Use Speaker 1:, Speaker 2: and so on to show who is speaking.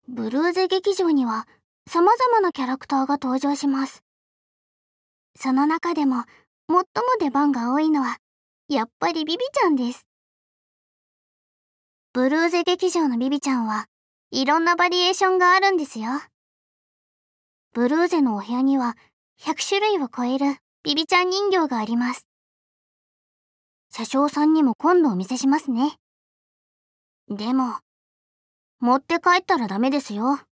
Speaker 1: ブルーゼ劇場には様々なキャラクターが登場します。その中でも最も出番が多いのはやっぱりビビちゃんです。ブルーゼ劇場のビビちゃんはいろんなバリエーションがあるんですよ。ブルーゼのお部屋には100種類を超えるビビちゃん人形があります。車掌さんにも今度お見せしますね。でも、持って帰ったらダメですよ。